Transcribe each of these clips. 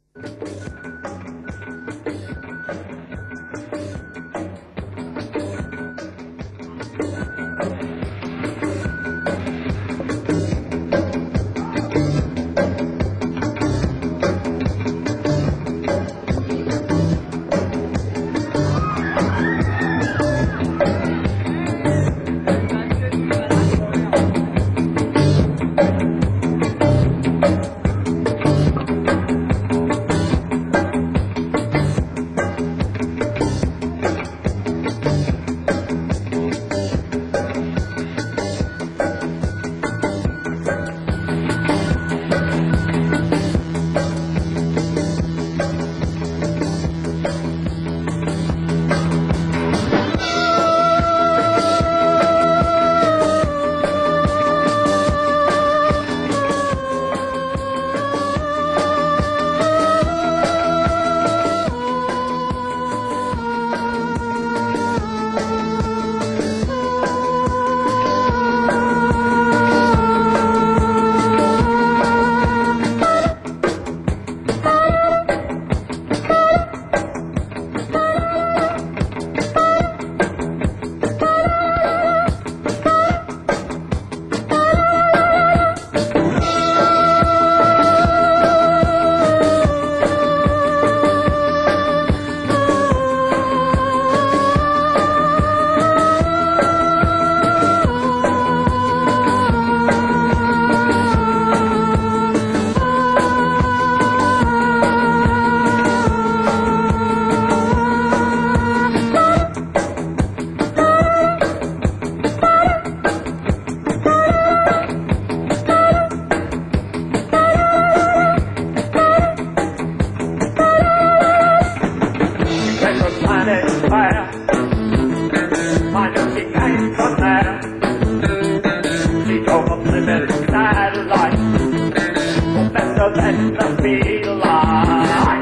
Let the speed alive.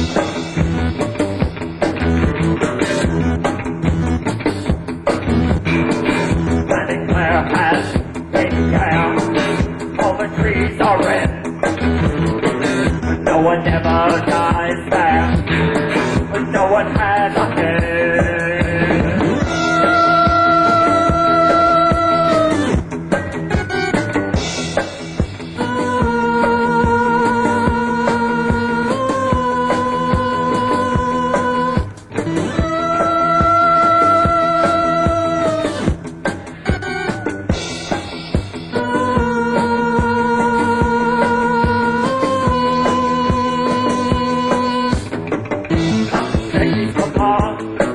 Standing Claire has taken care, all the trees are red, but no one ever dies there, but no one has a head. Take me from home.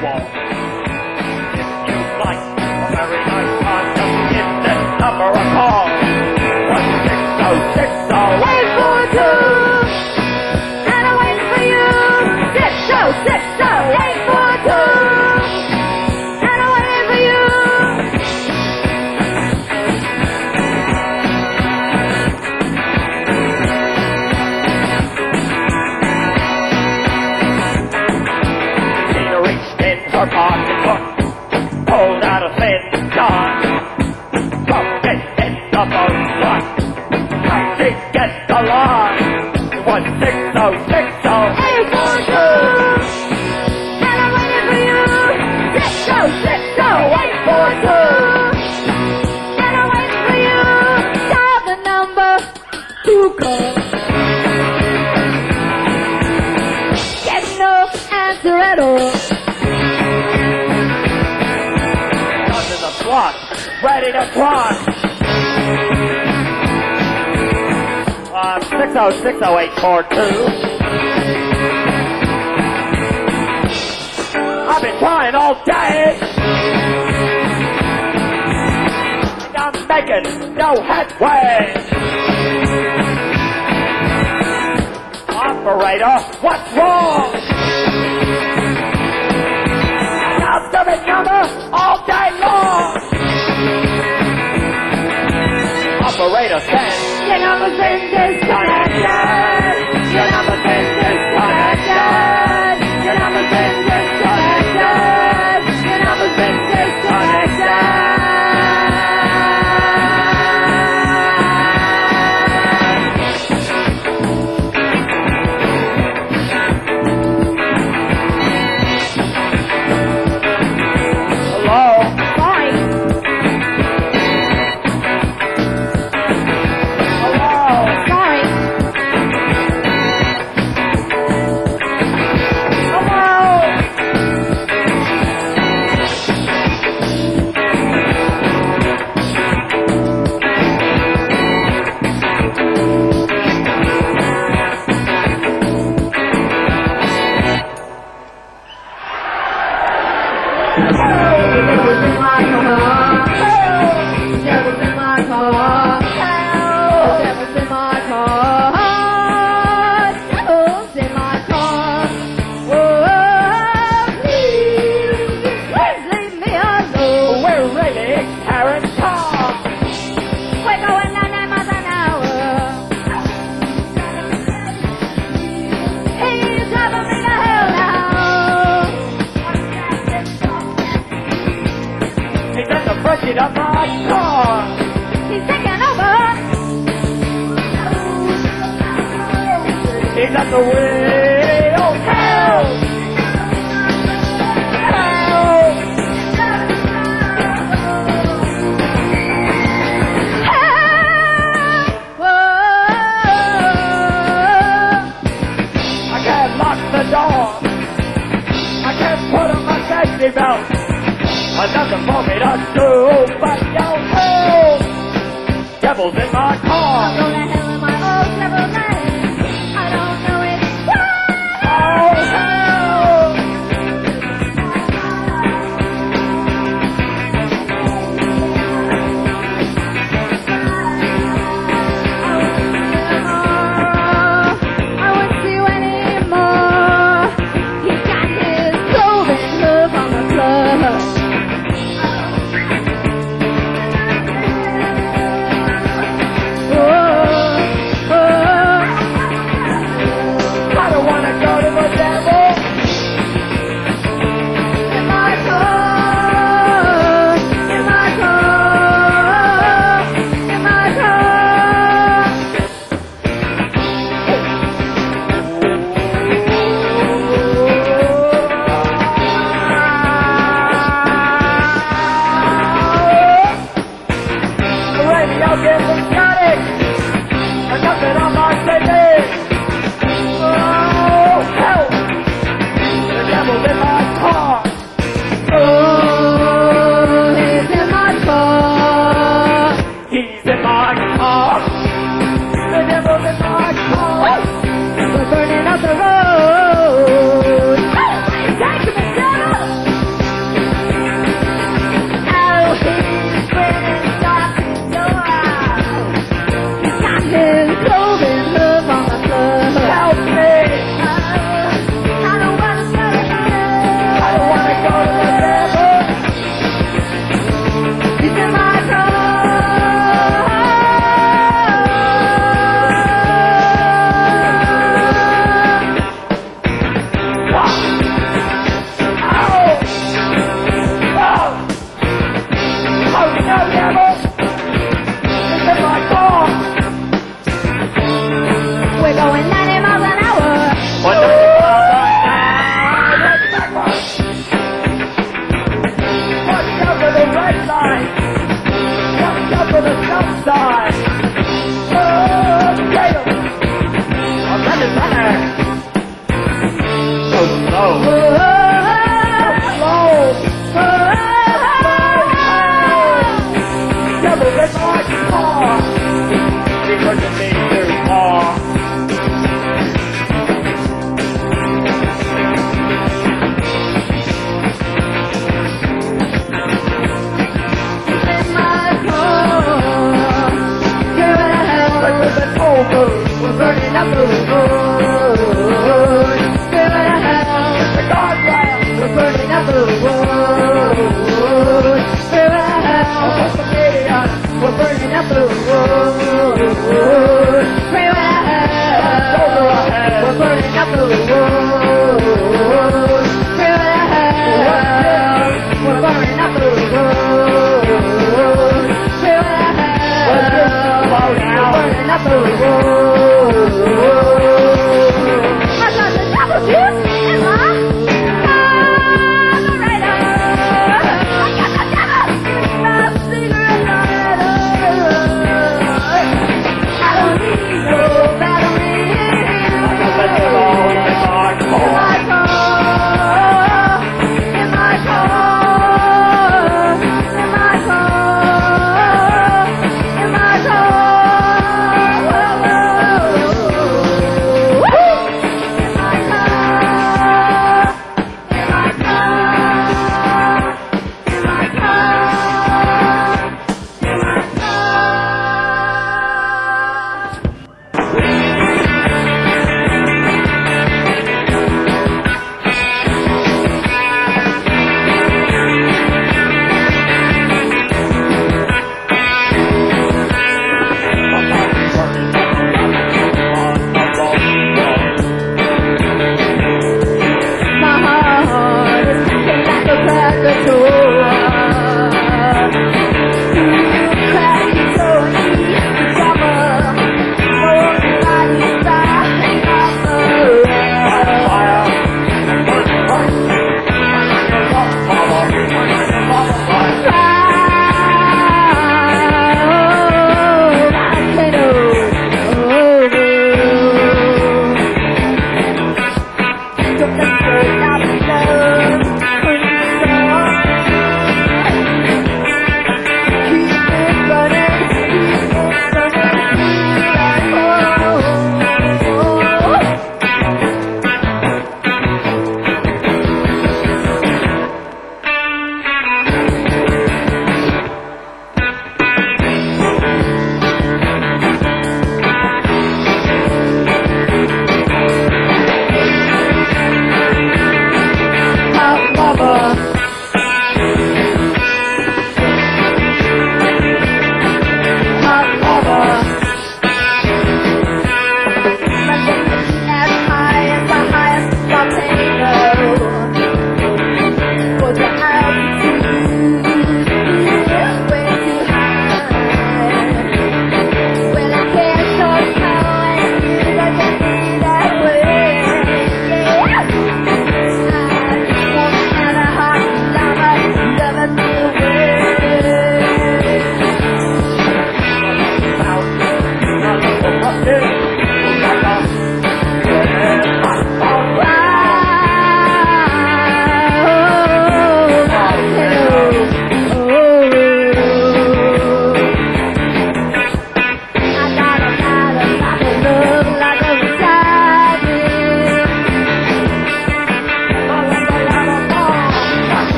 wall. If you'd like a very nice time, just give this number a call. 1-606-0842. And I'm waiting for you. 6060842. And I'm waiting for you. Tina reached in her pocketbook, pulled out a thin dime, dropped it in the boat slot. How she get the line? 1-606-0842. And I'm waiting for you. 6060842. And I'm waiting for you. Dial the number to call. Get no answer at all. Under the slot, ready to plunge. 606-0842. I've been trying all day, and I'm making no headway. Operator, what's wrong? I've been number all day long. Operator says, Your number's been disconnected. Your number's been disconnected. Your number's been disconnected. Your number's been disconnected. hello? Sorry. Hello? Sorry. Hello? Devil's in my car. Devil's in my car. Devil's in my car. Oh, please leave me alone. We're really Karen Tom. We're going 99 miles an hour. He's driving me to hell now. He's in the front seat of my car. He's taking over. He's at the wheel. Help! Help! I can't lock the door. I can't put on my safety belt. There's nothing for me to do but yell help. Devil's in my car. Go to hell in my old Chevrolet. I don't know it. Oh, help! I won't see you anymore. He got his clothing hook on the club. Oh, oh, the road. We're burning up the road. Pray we're burning up the road. Pray we're burning up the road. Pray we're burning up the road. I got the double juice in my carburetor.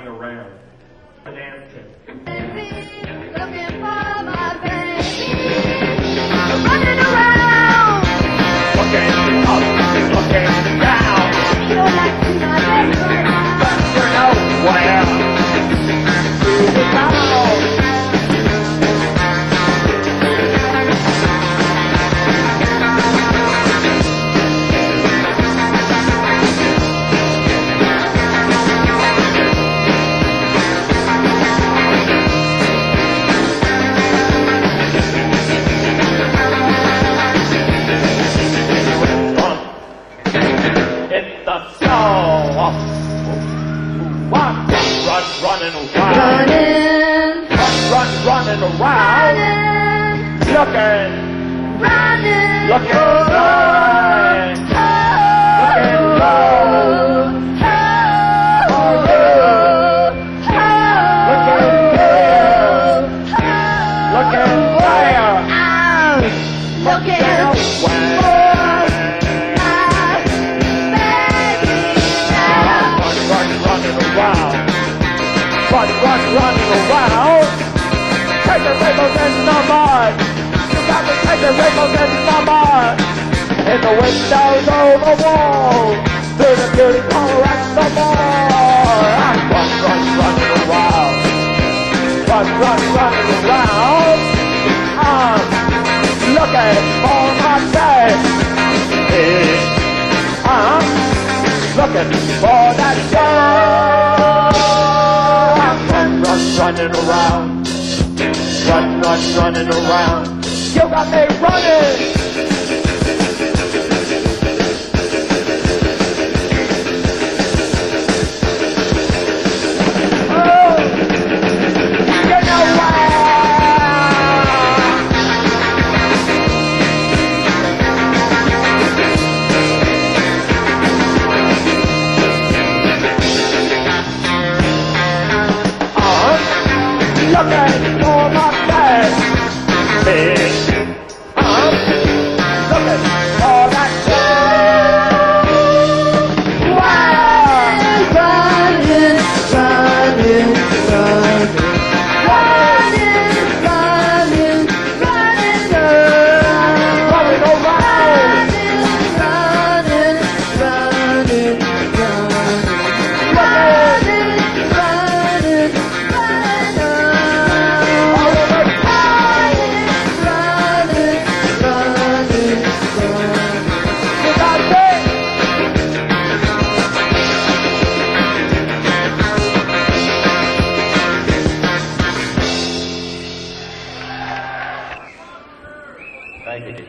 around. Dancing. Looking for my baby. Running around. Looking up, looking down. You don't like to see my baby. But you're nowhere. Through the town. In the snow. Running around. Running around. Looking. Running. Looking right. Looking low. For you. Looking here. Looking where. Looking running around. Taking rainbows in the mud. You got me taking rainbows in the mud. In the windows of the wall. Through the beauty parlor at the mall. I'm running around. Running around. I'm looking for my baby. I'm looking for that girl. Running around, running around. You got me running. Oh, you know why? Looking for my baby. I'm looking for that girl. Running, running, running, running, running, running around. Thank you.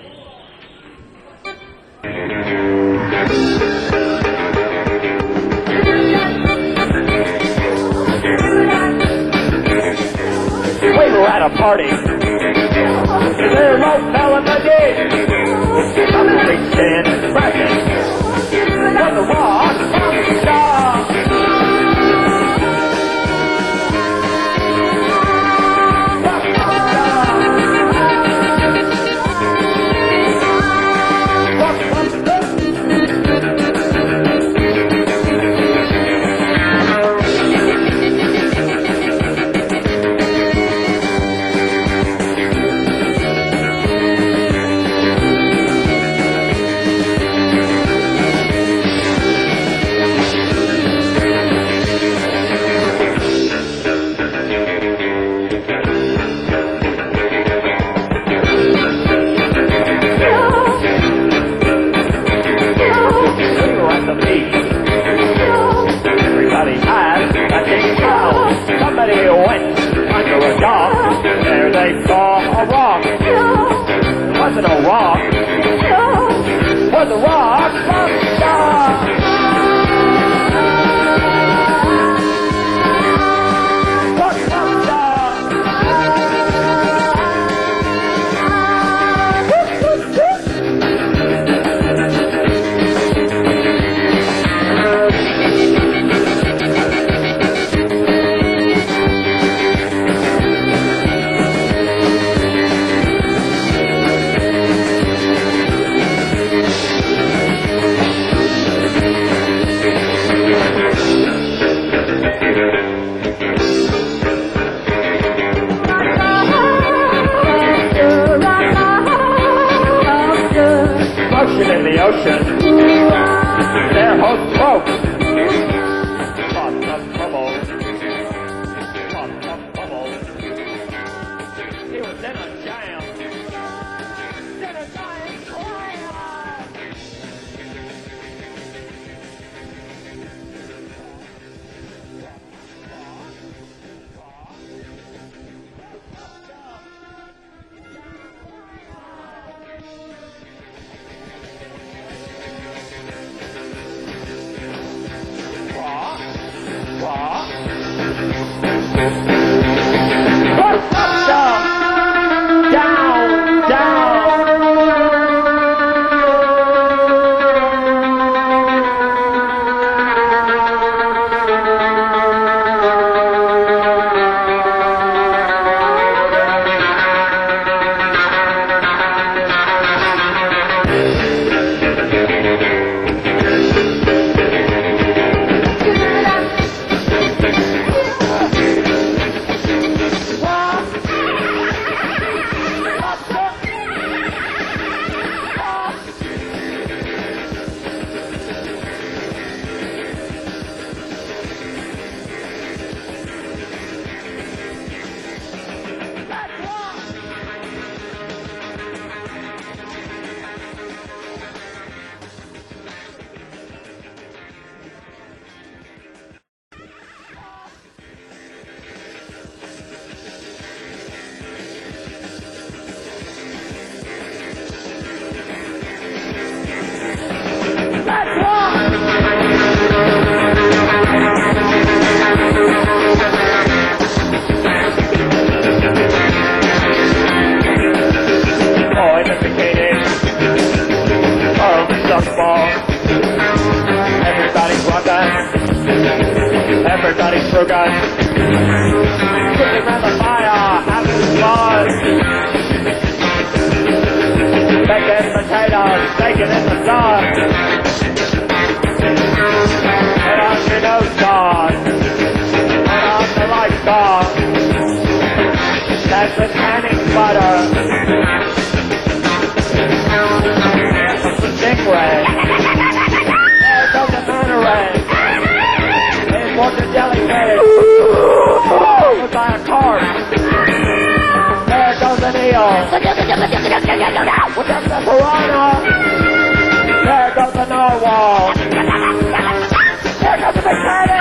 We were at a party. There was Mel and the gig. I'm a big fan of Bracken. Was a rock star. Sitting around the fire, having fun. Making potatoes, baking in the sun. Put on your nose guard. Turn on the lights on. That's the canning butter. Here's some stingray. There goes the Monterey. There's more than jellyfish. Looks like a cart. There goes an eel. What's up, the piranha? There goes the narwhal. There goes the big turtle.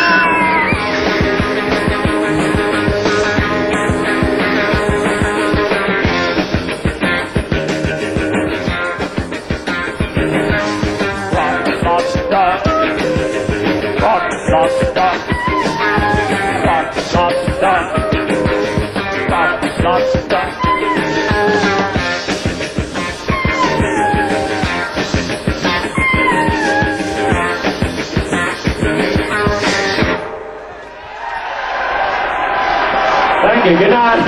Thank you. Good night.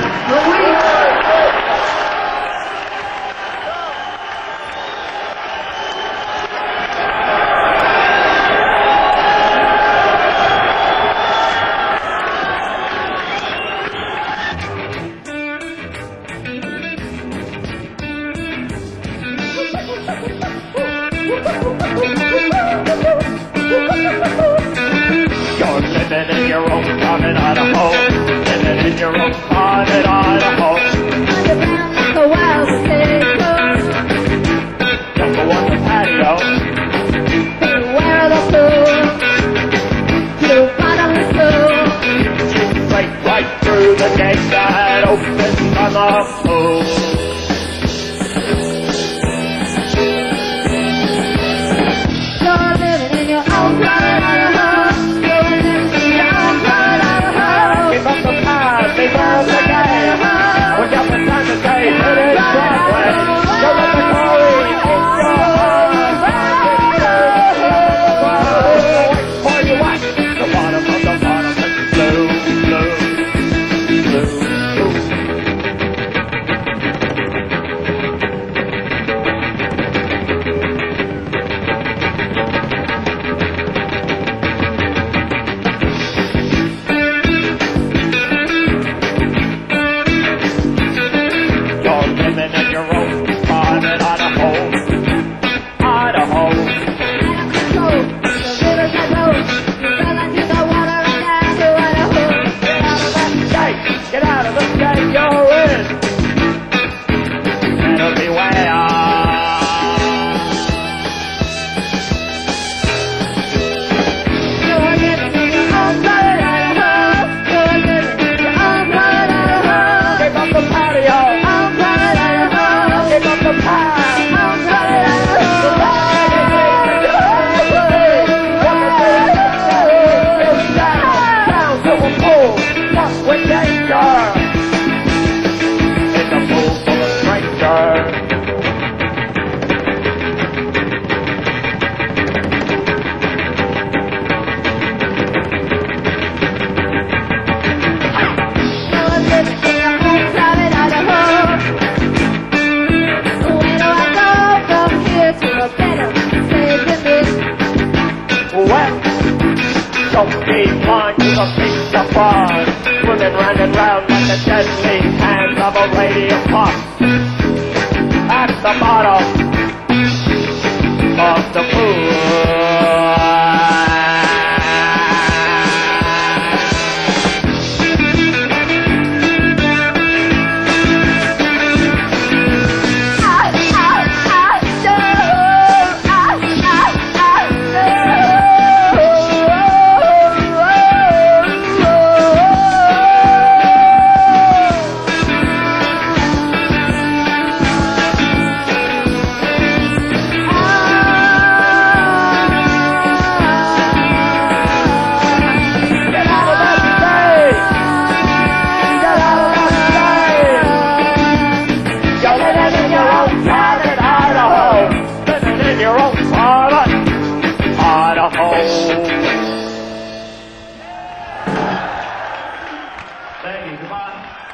You're living in your own town in Idaho. Living in your own town in Idaho. Underground the wild potato. Don't go on the patio. Beware the fool. You bottomless fool. Straight right through the gate that opens from the pool. You're living in your own private Idaho. You're living in your own private Idaho. Keep up the pie, keep up the game. We got the time to say, hit it Broadway. Don't let the glory in your heart. For you watch the bottom of the bottom is blue, blue, blue, blue. You're living in your own private Idaho. Idaho. So, the rivers that flow. You fell into the water and down to Idaho. Get out of that state. Get out of the state you're in. Better beware. You're living in your own private Idaho. You're living in your own private Idaho. Keep up the patio. Own private Idaho. Keep up the pie. Own private Idaho. Down to a pool. Fuck with danger. It's a pool full of strangers. You're living in your own private Idaho. Where do I go from here to a better place than this? Well, don't be blind to the beast of fun. Swimming round and round like the deadly hands of a radium pump. At the bottom of the pool. ครับ